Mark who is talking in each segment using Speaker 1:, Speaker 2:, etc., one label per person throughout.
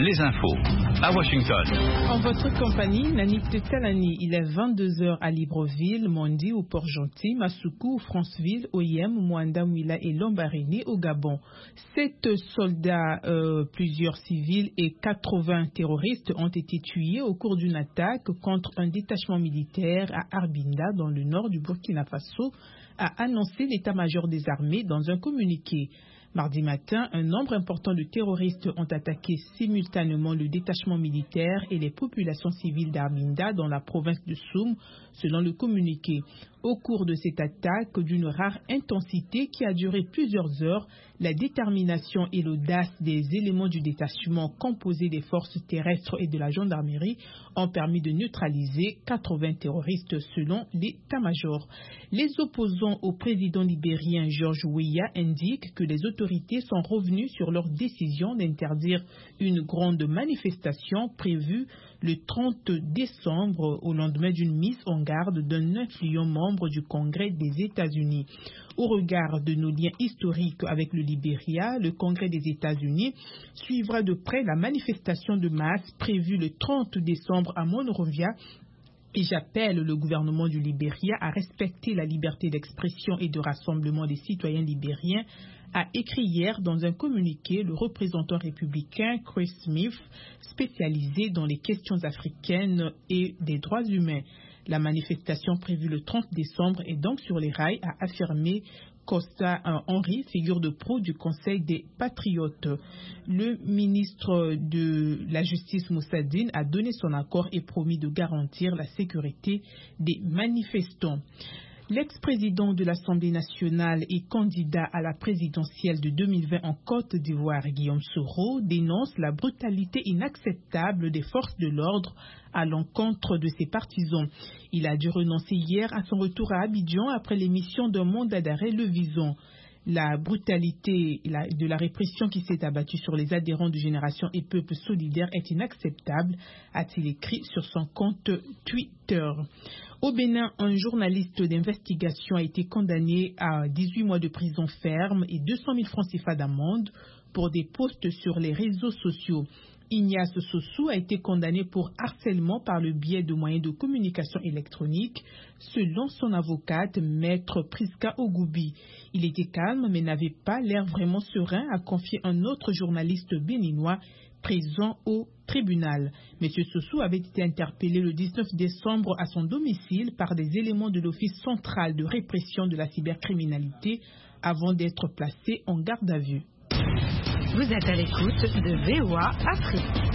Speaker 1: les infos à Washington.
Speaker 2: En votre compagnie, Nanik Talani, il est 22h à Libreville, Mondi au Port-Gentil, Masuku, Franceville, Oyem, Mwanda, Mwila et Lombaréné au Gabon. 7 soldats, plusieurs civils et 80 terroristes ont été tués au cours d'une attaque contre un détachement militaire à Arbinda, dans le nord du Burkina Faso, a annoncé l'état-major des armées dans un communiqué. Mardi matin, un nombre important de terroristes ont attaqué simultanément le détachement militaire et les populations civiles d'Arbinda dans la province de Soum, selon le communiqué. Au cours de cette attaque d'une rare intensité qui a duré plusieurs heures, la détermination et l'audace des éléments du détachement composé des forces terrestres et de la gendarmerie ont permis de neutraliser 80 terroristes selon l'état-major. Les opposants au président libérien George Weah indiquent que les autorités sont revenues sur leur décision d'interdire une grande manifestation prévue le 30 décembre au lendemain d'une mise en garde d'un influent membre du Congrès des États-Unis. Au regard de nos liens historiques avec le Libéria, le Congrès des États-Unis suivra de près la manifestation de masse prévue le 30 décembre à Monrovia. Et j'appelle le gouvernement du Libéria à respecter la liberté d'expression et de rassemblement des citoyens libériens, a écrit hier dans un communiqué le représentant républicain Chris Smith, spécialisé dans les questions africaines et des droits humains. La manifestation prévue le 30 décembre est donc sur les rails, a affirmé Costa Henry, figure de proue du Conseil des Patriotes. Le ministre de la Justice Moussadine a donné son accord et promis de garantir la sécurité des manifestants. L'ex-président de l'Assemblée nationale et candidat à la présidentielle de 2020 en Côte d'Ivoire, Guillaume Soro, dénonce la brutalité inacceptable des forces de l'ordre à l'encontre de ses partisans. Il a dû renoncer hier à son retour à Abidjan après l'émission d'un mandat d'arrêt le visant. La brutalité de la répression qui s'est abattue sur les adhérents de Génération et Peuple Solidaire est inacceptable, a-t-il écrit sur son compte Twitter. Au Bénin, un journaliste d'investigation a été condamné à 18 mois de prison ferme et 200 000 francs CFA d'amende pour des posts sur les réseaux sociaux. Ignace Sossou a été condamné pour harcèlement par le biais de moyens de communication électronique, selon son avocate, Maître Priska Ogoubi. Il était calme mais n'avait pas l'air vraiment serein, a confié un autre journaliste béninois présent au tribunal. M. Sossou avait été interpellé le 19 décembre à son domicile par des éléments de l'Office central de répression de la cybercriminalité avant d'être placé en garde à vue.
Speaker 3: Vous êtes à l'écoute de VOA Afrique.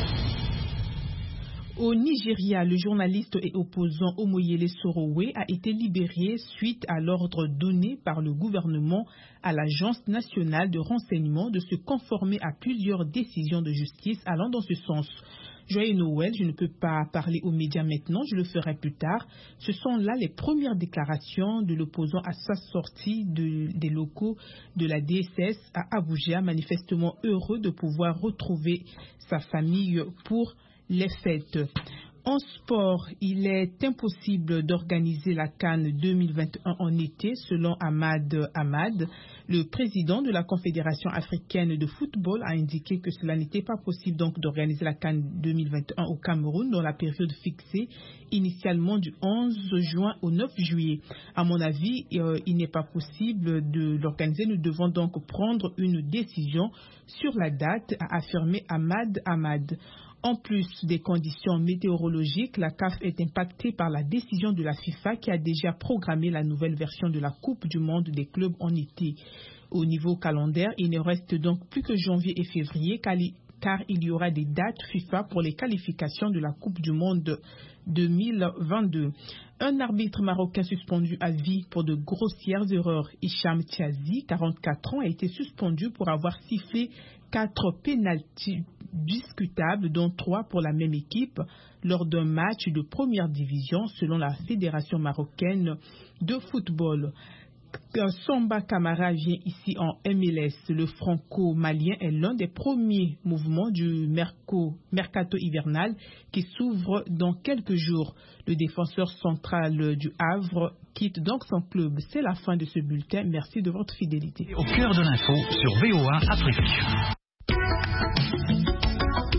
Speaker 2: Au Nigeria, le journaliste et opposant Omoyele Sorowe a été libéré suite à l'ordre donné par le gouvernement à l'Agence nationale de renseignement de se conformer à plusieurs décisions de justice allant dans ce sens. Joyeux Noël, je ne peux pas parler aux médias maintenant, je le ferai plus tard. Ce sont là les premières déclarations de l'opposant à sa sortie des locaux de la DSS à Abuja, manifestement heureux de pouvoir retrouver sa famille pour les fêtes. En sport, il est impossible d'organiser la CAN 2021 en été, selon Ahmad Ahmad. Le président de la Confédération africaine de football a indiqué que cela n'était pas possible donc d'organiser la CAN 2021 au Cameroun dans la période fixée initialement du 11 juin au 9 juillet. À mon avis, il n'est pas possible de l'organiser. Nous devons donc prendre une décision sur la date, a affirmé Ahmad Ahmad. En plus des conditions météorologiques, la CAF est impactée par la décision de la FIFA qui a déjà programmé la nouvelle version de la Coupe du Monde des clubs en été. Au niveau calendaire, il ne reste donc plus que janvier et février car il y aura des dates FIFA pour les qualifications de la Coupe du Monde 2022. Un arbitre marocain suspendu à vie pour de grossières erreurs, Hicham Tiazi, 44 ans, a été suspendu pour avoir sifflé 4 pénaltys discutables, dont 3 pour la même équipe, lors d'un match de première division, selon la Fédération marocaine de football. Samba Camara vient ici en MLS. Le franco-malien est l'un des premiers mouvements du mercato hivernal qui s'ouvre dans quelques jours. Le défenseur central du Havre quitte donc son club. C'est la fin de ce bulletin. Merci de votre fidélité.
Speaker 1: Au cœur de l'info sur VOA Afrique.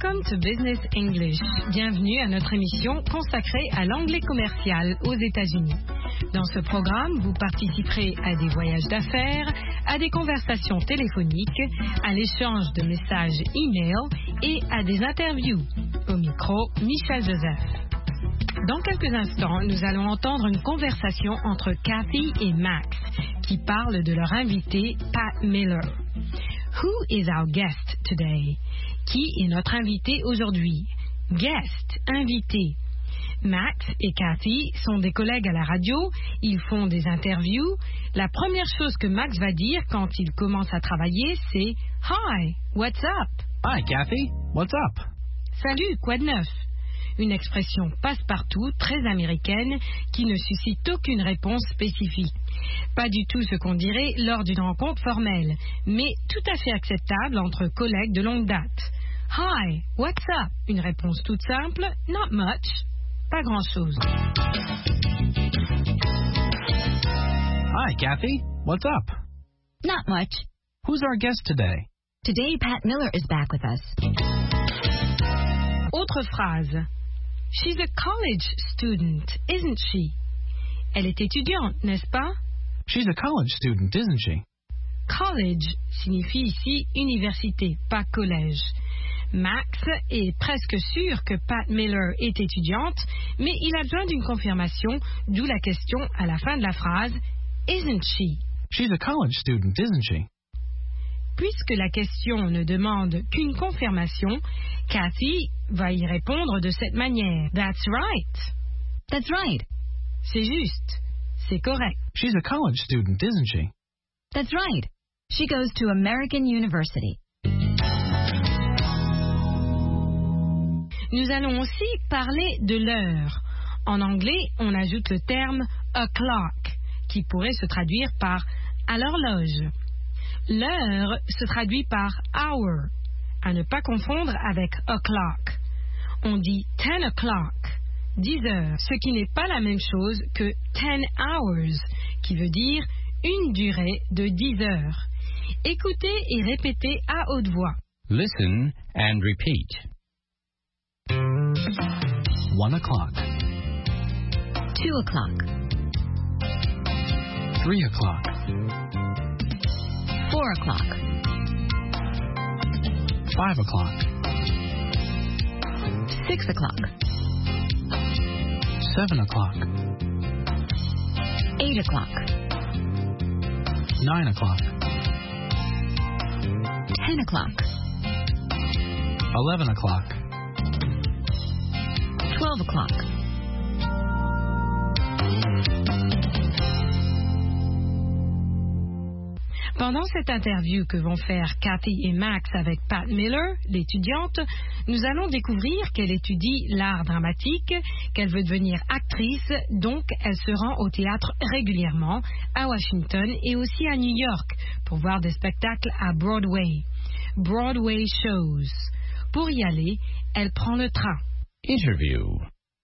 Speaker 3: Welcome to Business English. Bienvenue à notre émission consacrée à l'anglais commercial aux États-Unis. Dans ce programme, vous participerez à des voyages d'affaires, à des conversations téléphoniques, à l'échange de messages e-mail et à des interviews. Au micro, Michel Joseph. Dans quelques instants, nous allons entendre une conversation entre Kathy et Max qui parlent de leur invité, Pat Miller. Who is our guest today? Qui est notre invité aujourd'hui? Guest, invité. Max et Kathy sont des collègues à la radio, ils font des interviews. La première chose que Max va dire quand il commence à travailler, c'est « Hi, what's up? »
Speaker 1: Hi, Kathy. What's up?
Speaker 3: Salut, quoi de neuf? Une expression passe-partout, très américaine, qui ne suscite aucune réponse spécifique. Pas du tout ce qu'on dirait lors d'une rencontre formelle, mais tout à fait acceptable entre collègues de longue date. Hi, what's up? Une réponse toute simple, not much, pas grand-chose.
Speaker 1: Hi, Kathy. What's up?
Speaker 4: Not much.
Speaker 1: Who's our guest today?
Speaker 4: Today, Pat Miller is back with us.
Speaker 3: Autre phrase. She's a college student, isn't she? Elle est étudiante, n'est-ce pas?
Speaker 1: She's a college student, isn't she?
Speaker 3: College signifie ici université, pas collège. Max est presque sûr que Pat Miller est étudiante, mais il a besoin d'une confirmation, d'où la question à la fin de la phrase « Isn't she ?»
Speaker 1: She's a college student, isn't she?
Speaker 3: Puisque la question ne demande qu'une confirmation, Kathy va y répondre de cette manière. That's right.
Speaker 4: That's right.
Speaker 3: C'est juste. C'est correct.
Speaker 1: She's a college student, isn't she?
Speaker 4: That's right. She goes to American University.
Speaker 3: Nous allons aussi parler de l'heure. En anglais, on ajoute le terme o'clock, qui pourrait se traduire par à l'horloge. L'heure se traduit par hour, à ne pas confondre avec o'clock. On dit 10 o'clock, 10 heures, ce qui n'est pas la même chose que 10 hours, qui veut dire une durée de 10 heures. Écoutez et répétez à haute voix.
Speaker 1: Listen and repeat. 1 o'clock.
Speaker 4: 2 o'clock.
Speaker 1: 3 o'clock.
Speaker 4: 4 o'clock.
Speaker 1: 5 o'clock.
Speaker 4: 6 o'clock.
Speaker 1: 7 o'clock.
Speaker 4: 8 o'clock.
Speaker 1: 9 o'clock.
Speaker 4: 10 o'clock.
Speaker 1: 11 o'clock.
Speaker 4: 12 o'clock.
Speaker 3: Pendant cette interview que vont faire Kathy et Max avec Pat Miller, l'étudiante, nous allons découvrir qu'elle étudie l'art dramatique, qu'elle veut devenir actrice, donc elle se rend au théâtre régulièrement, à Washington et aussi à New York, pour voir des spectacles à Broadway. Broadway shows. Pour y aller, elle prend le train.
Speaker 1: Interview.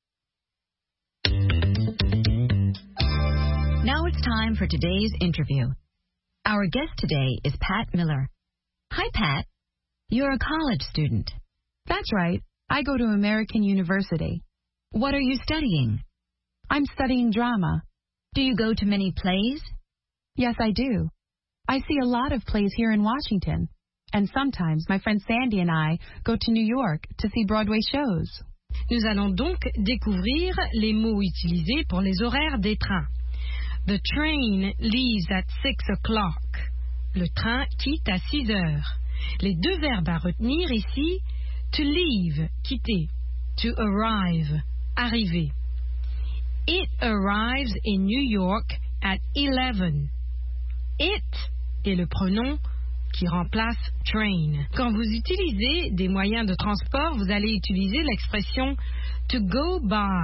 Speaker 4: Now it's time for today's interview. Our guest today is Pat Miller. Hi, Pat. You're a college student.
Speaker 5: That's right. I go to American University.
Speaker 4: What are you studying?
Speaker 5: I'm studying drama.
Speaker 4: Do you go to many plays?
Speaker 5: Yes, I do. I see a lot of plays here in Washington. And sometimes my friend Sandy and I go to New York to see Broadway shows.
Speaker 3: Nous allons donc découvrir les mots utilisés pour les horaires des trains. The train leaves at 6 o'clock. Le train quitte à 6 heures. Les deux verbes à retenir ici, to leave, quitter, to arrive, arriver. It arrives in New York at 11. It est le pronom qui remplace train. Quand vous utilisez des moyens de transport, vous allez utiliser l'expression to go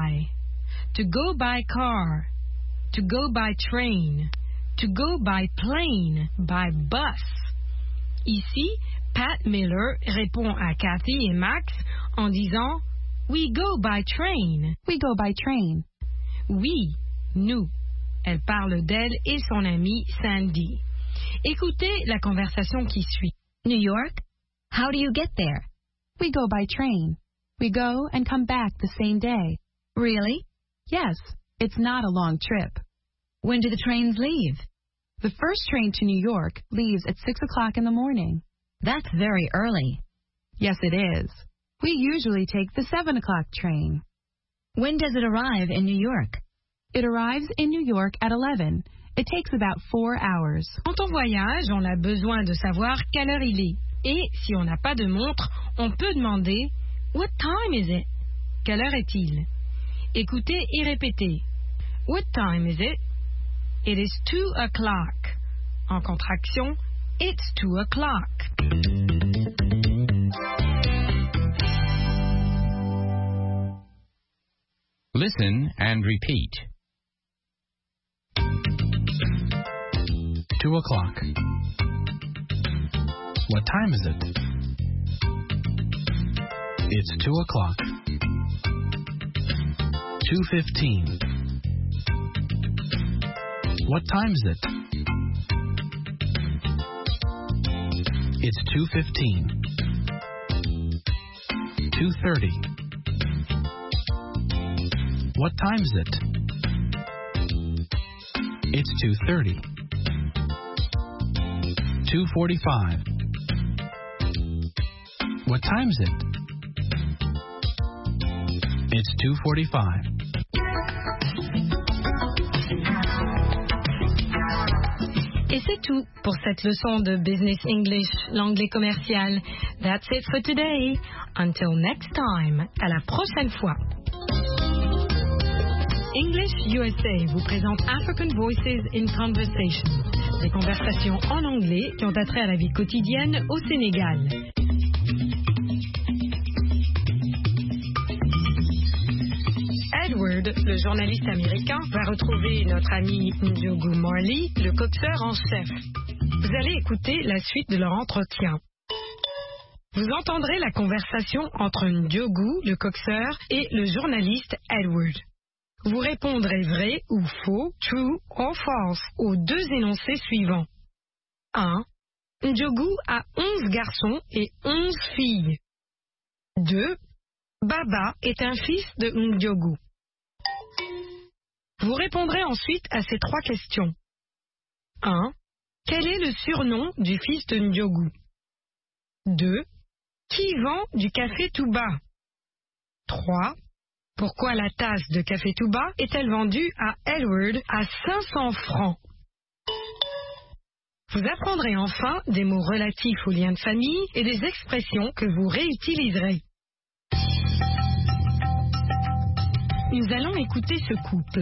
Speaker 3: by car, to go by train, to go by plane, by bus. Ici, Pat Miller répond à Kathy et Max en disant We go by train.
Speaker 5: We go by train.
Speaker 3: Oui, nous. Elle parle d'elle et son amie Sandy. Écoutez la conversation qui suit.
Speaker 4: New York? How do you get there?
Speaker 5: We go by train. We go and come back the same day.
Speaker 4: Really?
Speaker 5: Yes, it's not a long trip.
Speaker 4: When do the trains leave?
Speaker 5: The first train to New York leaves at 6 o'clock in the morning.
Speaker 4: That's very early.
Speaker 5: Yes, it is. We usually take the 7 o'clock train.
Speaker 4: When does it arrive in New York?
Speaker 5: It arrives in New York at 11. It takes about 4 hours.
Speaker 3: Quand on voyage, on a besoin de savoir quelle heure il est. Et si on n'a pas de montre, on peut demander « What time is it ?» Quelle heure est-il? Écoutez et répétez. What time is it? It is 2 o'clock. En contraction, it's 2 o'clock.
Speaker 1: Listen and repeat. 2 o'clock. What time is it? It's 2 o'clock. 2:15. What time is it? It's 2:15. 2:30. What time is it? It's 2:30. 2:45. What time is it? It's 2:45.
Speaker 3: Et c'est tout pour cette leçon de Business English, l'anglais commercial. That's it for today. Until next time. À la prochaine fois. English USA vous présente African Voices in Conversation. Des conversations en anglais qui ont attrait à la vie quotidienne au Sénégal. Edward, le journaliste américain, va retrouver notre ami Ndiogu Marley, le coxeur en chef. Vous allez écouter la suite de leur entretien. Vous entendrez la conversation entre Ndiogu, le coxeur, et le journaliste Edward. Vous répondrez vrai ou faux, true or false, aux deux énoncés suivants. 1. Ndiogu a 11 garçons et 11 filles. 2. Baba est un fils de Ndiogu. Vous répondrez ensuite à ces trois questions. 1. Quel est le surnom du fils de Ndiogu? 2. Qui vend du café Touba? 3. Pourquoi la tasse de café Touba est-elle vendue à Edward à 500 francs? Vous apprendrez enfin des mots relatifs aux liens de famille et des expressions que vous réutiliserez. Nous allons écouter ce couple.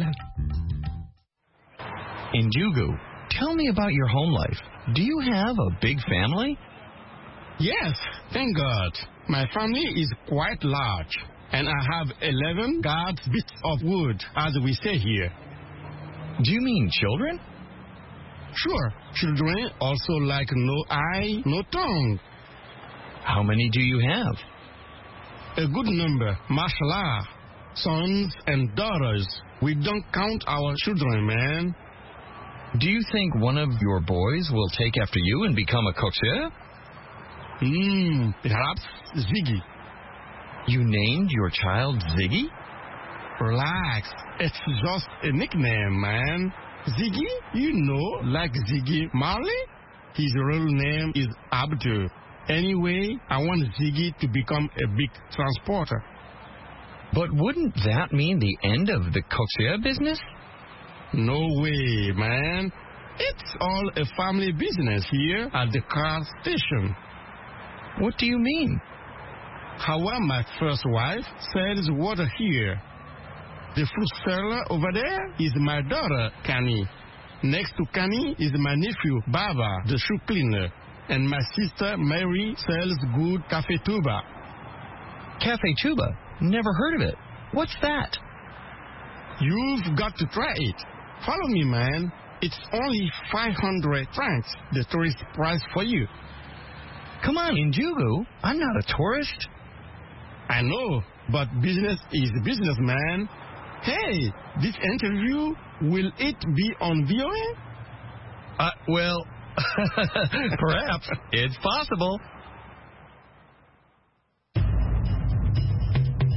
Speaker 6: Ndiogu, tell me about your home life. Do you have a big family?
Speaker 7: Yes, thank God. My family is quite large, and I have 11 guards bits of wood, as we say here.
Speaker 6: Do you mean children?
Speaker 7: Sure, children also like no eye, no tongue.
Speaker 6: How many do you have?
Speaker 7: A good number, mashallah. Sons and daughters. We don't count our children, man.
Speaker 6: Do you think one of your boys will take after you and become a coxeur?
Speaker 7: Perhaps Ziggy.
Speaker 6: You named your child Ziggy?
Speaker 7: Relax. It's just a nickname, man. Ziggy, you know, like Ziggy Marley? His real name is Abdul. Anyway, I want Ziggy to become a big transporter.
Speaker 6: But wouldn't that mean the end of the coxeur business?
Speaker 7: No way, man. It's all a family business here at the car station.
Speaker 6: What do you mean?
Speaker 7: However, my first wife sells water here. The fruit seller over there is my daughter, Kani. Next to Kani is my nephew, Baba, the shoe cleaner. And my sister, Mary, sells good Café Touba.
Speaker 6: Café Touba? Never heard of it. What's that?
Speaker 7: You've got to try it. Follow me, man. It's only 500 francs, the tourist price for you.
Speaker 6: Come on, Ndiogu. I'm not a tourist.
Speaker 7: I know, but business is business, man. Hey, this interview, will it be on VOA?
Speaker 6: Well, perhaps. It's possible.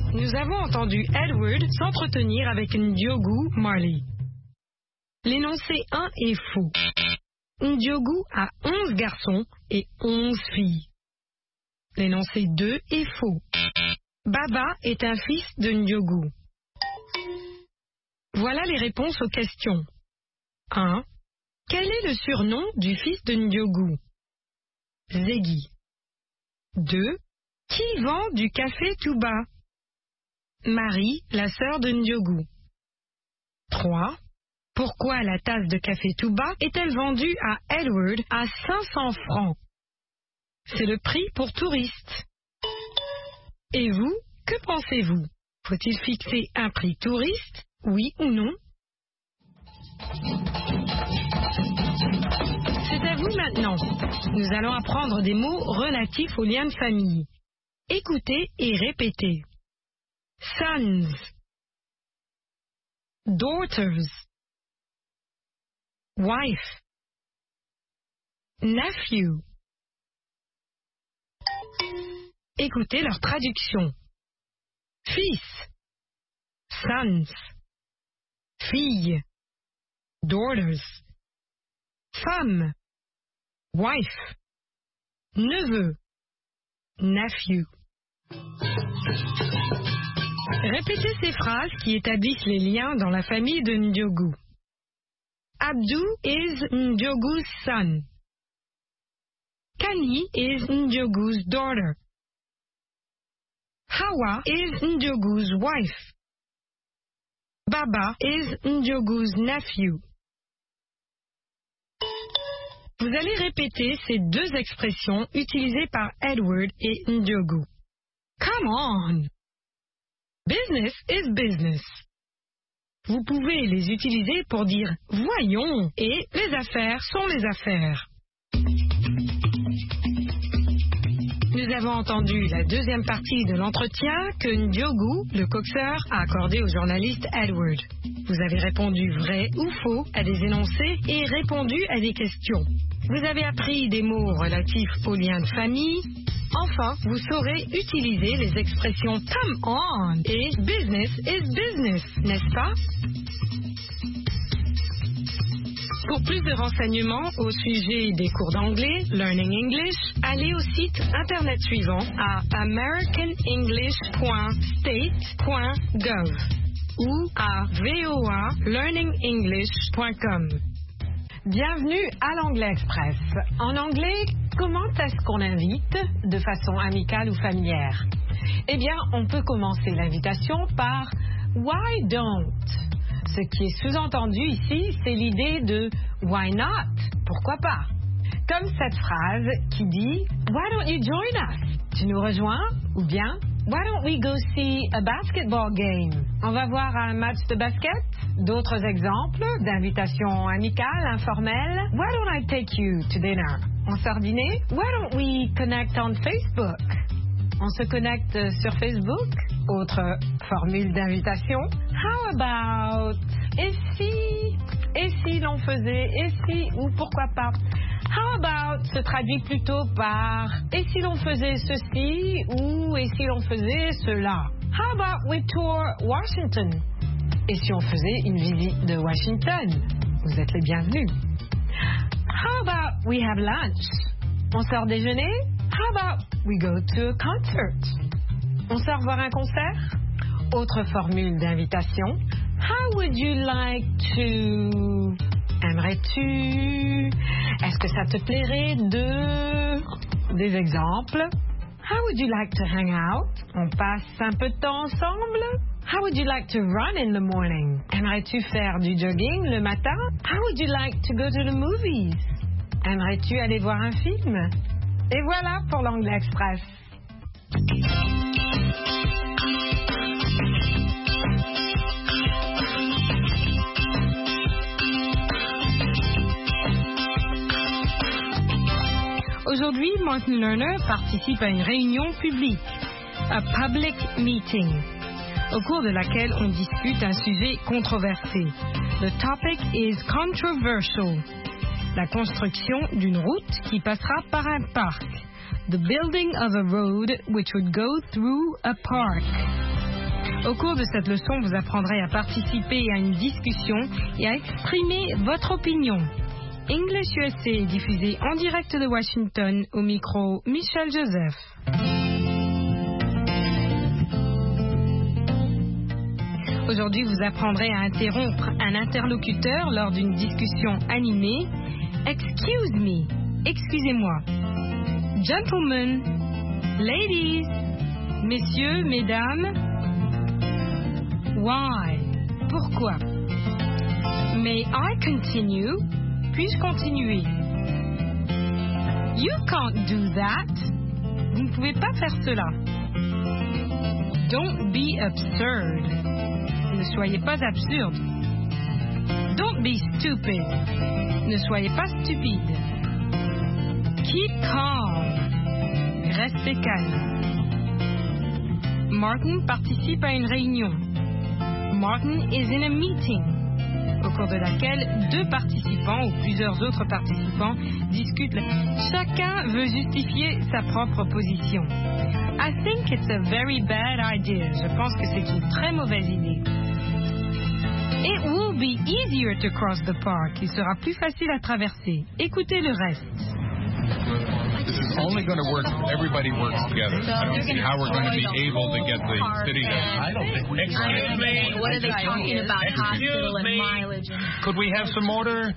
Speaker 3: nous avons entendu Edward s'entretenir avec Ndiogu Marley. L'énoncé 1 est faux. Ndiogu a 11 garçons et 11 filles. L'énoncé 2 est faux. Baba est un fils de Ndiogu. Voilà les réponses aux questions. 1. Quel est le surnom du fils de Ndiogu? Zegi. 2. Qui vend du café tout bas? Marie, la sœur de Ndiogu. 3. Pourquoi la tasse de café tout bas est-elle vendue à Edward à 500 francs? C'est le prix pour touristes. Et vous, que pensez-vous? Faut-il fixer un prix touriste, oui ou non? C'est à vous maintenant. Nous allons apprendre des mots relatifs aux liens de famille. Écoutez et répétez. Sons, daughters, wife, nephew. Écoutez leur traduction. Fils, sons, fille, daughters, femme, wife, neveu, nephew. Répétez ces phrases qui établissent les liens dans la famille de Ndiogu. Abdou is Ndiogu's son. Kani is Ndiogu's daughter. Hawa is Ndiogu's wife. Baba is Ndiogu's nephew. Vous allez répéter ces deux expressions utilisées par Edward et Ndiogu. Come on! Business is business. Vous pouvez les utiliser pour dire « voyons » et « les affaires sont les affaires ». Nous avons entendu la deuxième partie de l'entretien que Ndiogu, le coxeur, a accordé au journaliste Edward. Vous avez répondu vrai ou faux à des énoncés et répondu à des questions. Vous avez appris des mots relatifs aux liens de famille. Enfin, vous saurez utiliser les expressions « come on » et « business is business », n'est-ce pas? Pour plus de renseignements au sujet des cours d'anglais, Learning English, allez au site internet suivant à americanenglish.state.gov ou à voalearningenglish.com. Bienvenue à l'Anglais Express. En anglais, comment est-ce qu'on invite de façon amicale ou familière? Eh bien, on peut commencer l'invitation par « why don't ». Ce qui est sous-entendu ici, c'est l'idée de « why not ?» Pourquoi pas? Comme cette phrase qui dit « Why don't you join us ?» Tu nous rejoins? Ou bien « Why don't we go see a basketball game ?» On va voir un match de basket? D'autres exemples d'invitations amicales, informelles. « Why don't I take you to dinner ?» On sort dîner? « Why don't we connect on Facebook ?» On se connecte sur Facebook? Autre formule d'invitation. How about? Et si l'on faisait? Et si ou pourquoi pas? How about se traduit plutôt par et si l'on faisait ceci ou et si l'on faisait cela? How about we tour Washington? Et si on faisait une visite de Washington? Vous êtes les bienvenus. How about we have lunch? On sort déjeuner? How about we go to a concert? On sort voir un concert? Autre formule d'invitation. How would you like to? Aimerais-tu? Est-ce que ça te plairait de? Des exemples. How would you like to hang out? On passe un peu de temps ensemble? How would you like to run in the morning? Aimerais-tu faire du jogging le matin? How would you like to go to the movies? Aimerais-tu aller voir un film? Et voilà pour l'Anglais Express. Aujourd'hui, Martin Lerner participe à une réunion publique, a public meeting, au cours de laquelle on discute un sujet controversé. The topic is controversial. La construction d'une route qui passera par un parc. The building of a road which would go through a park. Au cours de cette leçon, vous apprendrez à participer à une discussion et à exprimer votre opinion. English USA est diffusé en direct de Washington, au micro Michel Joseph. Aujourd'hui, vous apprendrez à interrompre un interlocuteur lors d'une discussion animée. Excuse me, excusez-moi. Gentlemen, ladies, messieurs, mesdames. Why? Pourquoi? May I continue? Puis-je continuer? You can't do that. Vous ne pouvez pas faire cela. Don't be absurd. Ne soyez pas absurde. Don't be stupid. Ne soyez pas stupide. Keep calm. Restez calme. Martin participe à une réunion. Martin is in a meeting, au cours de laquelle deux participants ou plusieurs autres participants discutent. Chacun veut justifier sa propre position. I think it's a very bad idea. Je pense que c'est une très mauvaise idée. It will be easier to cross the park. Il sera plus facile à traverser. Écoutez le reste.
Speaker 8: This is only going to work if everybody works together. I don't see how we're going to be able to get the city to... I don't think...
Speaker 9: Excuse me. What are they talking about? Hospital and mileage.
Speaker 10: Could we have some order?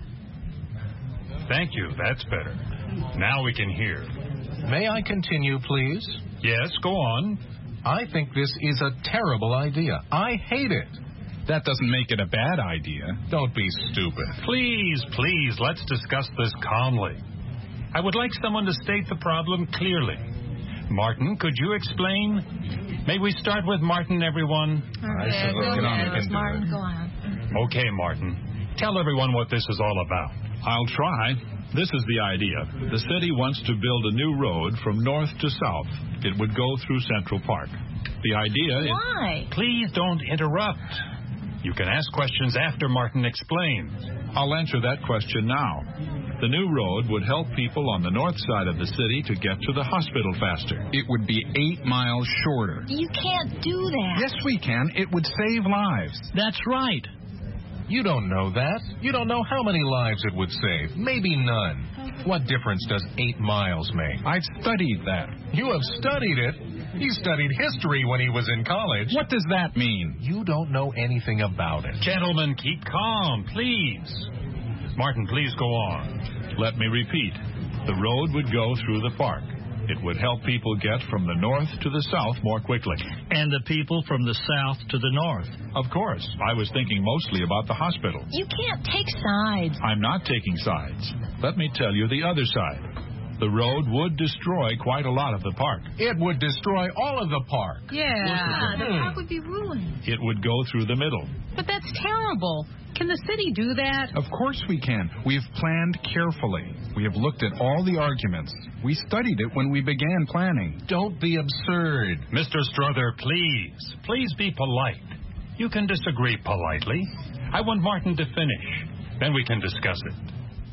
Speaker 10: Thank you. That's better. Now we can hear.
Speaker 11: May I continue, please?
Speaker 10: Yes, go on.
Speaker 11: I think this is a terrible idea. I hate it.
Speaker 8: That doesn't make it a bad idea.
Speaker 11: Don't be stupid.
Speaker 10: Please, let's discuss this calmly. I would like someone to state the problem clearly. Martin, could you explain? May we start with Martin, everyone?
Speaker 9: Okay, Martin, go on.
Speaker 10: Okay, Martin. Tell everyone what this is all about.
Speaker 12: I'll try. This is the idea. The city wants to build a new road from north to south. It would go through Central Park. The idea is...
Speaker 9: Why?
Speaker 10: Please don't interrupt. You can ask questions after Martin explains.
Speaker 12: I'll answer that question now. The new road would help people on the north side of the city to get to the hospital faster.
Speaker 8: It would be 8 miles shorter.
Speaker 9: You can't do that.
Speaker 8: Yes, we can. It would save lives.
Speaker 1: That's right.
Speaker 11: You don't know that. You don't know how many lives it would save. Maybe none. What difference does 8 miles make?
Speaker 8: I've studied that.
Speaker 11: You have studied it? He studied history when he was in college.
Speaker 8: What does that mean?
Speaker 11: You don't know anything about it.
Speaker 10: Gentlemen, keep calm, please. Martin, please go on.
Speaker 12: Let me repeat. The road would go through the park. It would help people get from the north to the south more quickly.
Speaker 1: And the people from the south to the north.
Speaker 12: Of course. I was thinking mostly about the hospital.
Speaker 9: You can't take sides.
Speaker 12: I'm not taking sides. Let me tell you the other side. The road would destroy quite a lot of the park.
Speaker 11: It would destroy all of the park.
Speaker 9: Yeah, the park would be ruined.
Speaker 12: It would go through the middle.
Speaker 9: But that's terrible. Can the city do that?
Speaker 8: Of course we can. We have planned carefully. We have looked at all the arguments. We studied it when we began planning.
Speaker 11: Don't be absurd.
Speaker 10: Mr. Strother, please. Please be polite. You can disagree politely. I want Martin to finish. Then we can discuss it.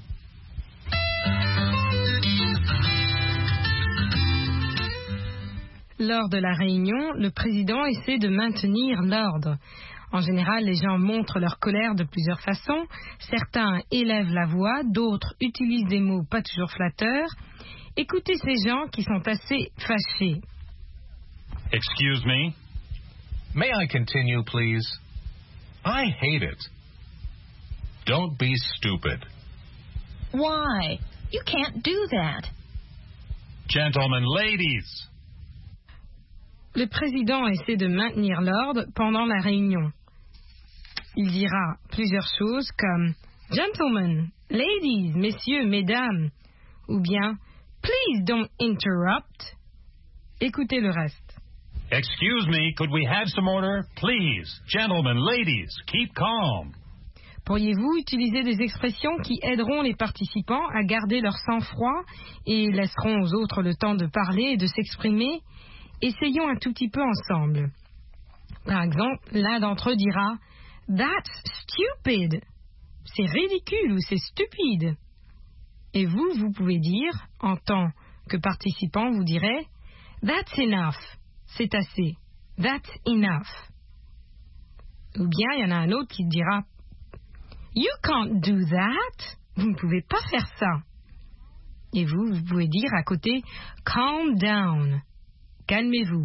Speaker 3: Lors de la réunion, le président essaie de maintenir l'ordre. En général, les gens montrent leur colère de plusieurs façons. Certains élèvent la voix, d'autres utilisent des mots pas toujours flatteurs. Écoutez ces gens qui sont assez fâchés.
Speaker 10: Excuse me.
Speaker 11: May I continue, please? I hate it. Don't be stupid.
Speaker 9: Why? You can't do that.
Speaker 10: Gentlemen, ladies.
Speaker 3: Le président essaie de maintenir l'ordre pendant la réunion. Il dira plusieurs choses comme « Gentlemen, ladies, messieurs, mesdames » ou bien « Please don't interrupt ». Écoutez le reste.
Speaker 10: Excuse me, could we have some order? Please, gentlemen, ladies, keep calm.
Speaker 3: Pourriez-vous utiliser des expressions qui aideront les participants à garder leur sang-froid et laisseront aux autres le temps de parler et de s'exprimer? Essayons un tout petit peu ensemble. Par exemple, l'un d'entre eux dira « That's stupid ». C'est ridicule ou c'est stupide. Et vous pouvez dire, en tant que participant, vous direz « That's enough ». C'est assez. That's enough. Ou bien il y en a un autre qui dira You can't do that. Vous ne pouvez pas faire ça. Et vous pouvez dire à côté Calm down. Calmez-vous.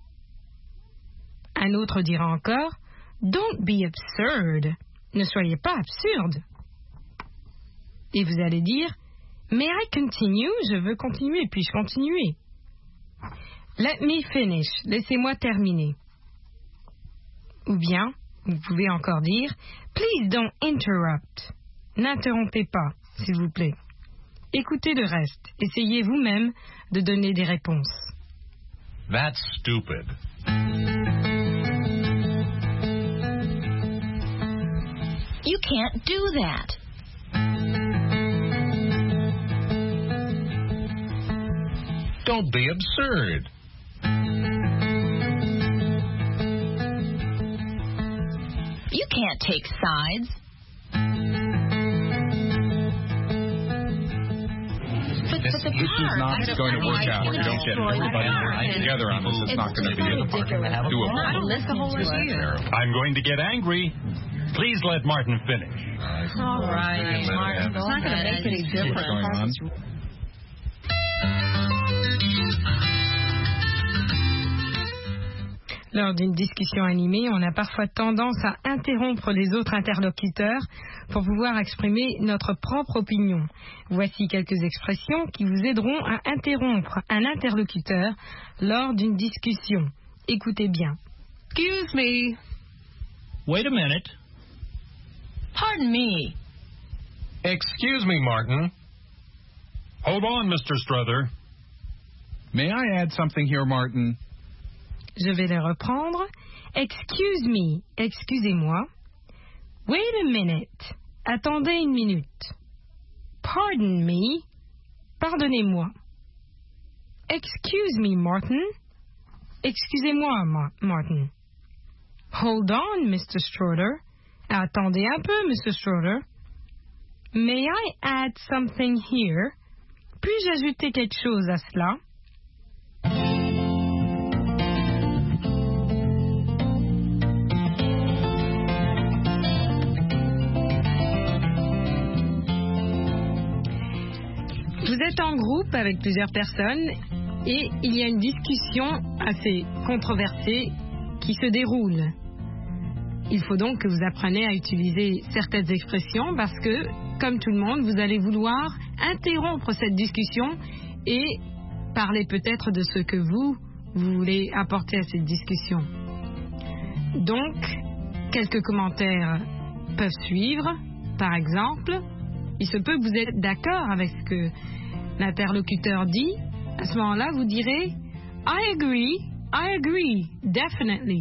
Speaker 3: Un autre dira encore Don't be absurd. Ne soyez pas absurde. Et vous allez dire May I continue? Je veux continuer. Puis-je continuer? Let me finish. Laissez-moi terminer. Ou bien, vous pouvez encore dire Please don't interrupt. N'interrompez pas, s'il vous plaît. Écoutez le reste. Essayez vous-même de donner des réponses.
Speaker 11: That's stupid.
Speaker 9: You can't do that.
Speaker 11: Don't be absurd.
Speaker 9: You can't take sides.
Speaker 8: This is not going to work out. You don't get everybody together on this. It's not going to be doable.
Speaker 10: I'm going to get angry. Please let Martin finish.
Speaker 9: All right, Martin. It's not going to make any difference.
Speaker 3: Lors d'une discussion animée, on a parfois tendance à interrompre les autres interlocuteurs pour pouvoir exprimer notre propre opinion. Voici quelques expressions qui vous aideront à interrompre un interlocuteur lors d'une discussion. Écoutez bien.
Speaker 2: Excuse me.
Speaker 1: Wait a minute.
Speaker 9: Pardon me.
Speaker 11: Excuse me, Martin.
Speaker 10: Hold on, Mr. Strother.
Speaker 8: May I add something here, Martin?
Speaker 3: Je vais les reprendre. Excuse me, excusez-moi. Wait a minute, attendez une minute. Pardon me, pardonnez-moi. Excuse me, Martin. Excusez-moi, Martin. Hold on, Mr. Strother. Attendez un peu, Mr. Strother. May I add something here? Puis-je ajouter quelque chose à cela? Vous êtes en groupe avec plusieurs personnes et il y a une discussion assez controversée qui se déroule. Il faut donc que vous appreniez à utiliser certaines expressions parce que, comme tout le monde, vous allez vouloir interrompre cette discussion et parler peut-être de ce que vous voulez apporter à cette discussion. Donc, quelques commentaires peuvent suivre. Par exemple, il se peut que vous êtes d'accord avec ce que l'interlocuteur dit. À ce moment-là, vous direz « I agree, definitely ».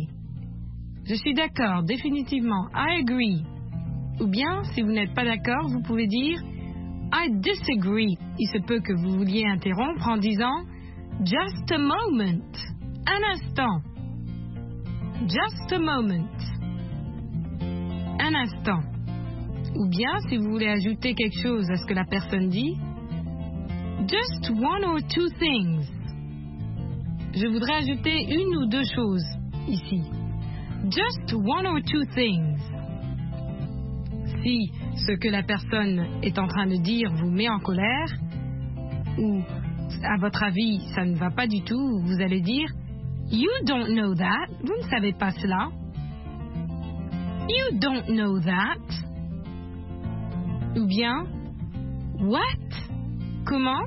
Speaker 3: Je suis d'accord, définitivement. I agree. Ou bien, si vous n'êtes pas d'accord, vous pouvez dire I disagree. Il se peut que vous vouliez interrompre en disant Just a moment. Un instant. Just a moment. Un instant. Ou bien, si vous voulez ajouter quelque chose à ce que la personne dit, Just one or two things. Je voudrais ajouter une ou deux choses ici. Just one or two things. Si ce que la personne est en train de dire vous met en colère, ou à votre avis ça ne va pas du tout, vous allez dire You don't know that. Vous ne savez pas cela. You don't know that. Ou bien What? Comment?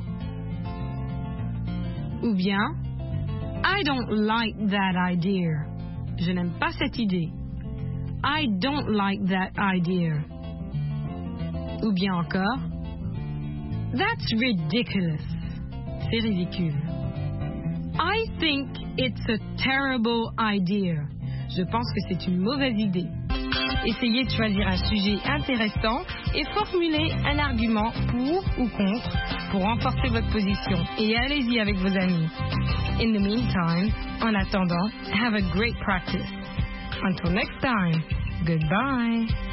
Speaker 3: Ou bien I don't like that idea. Je n'aime pas cette idée. I don't like that idea. Ou bien encore, That's ridiculous. C'est ridicule. I think it's a terrible idea. Je pense que c'est une mauvaise idée. Essayez de choisir un sujet intéressant et formulez un argument pour ou contre pour renforcer votre position. Et allez-y avec vos amis. In the meantime, en attendant, have a great practice. Until next time, goodbye.